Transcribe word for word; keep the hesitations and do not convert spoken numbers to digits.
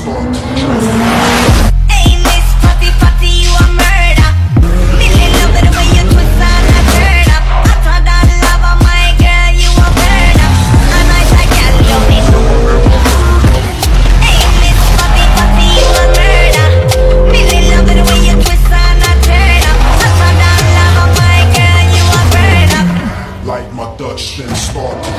start to drift. Hey, Miss Fatty Fatty, you a murder. Really love it the way you twist and a turn up. Hotter than lava, my girl, you a burn up. And I say, girl, love it. Hey, Miss Fatty Fatty, you a murder. Really love it the way you twist and a turn up. Hotter than lava, my girl, you a burn up. Like my Dutch, then start to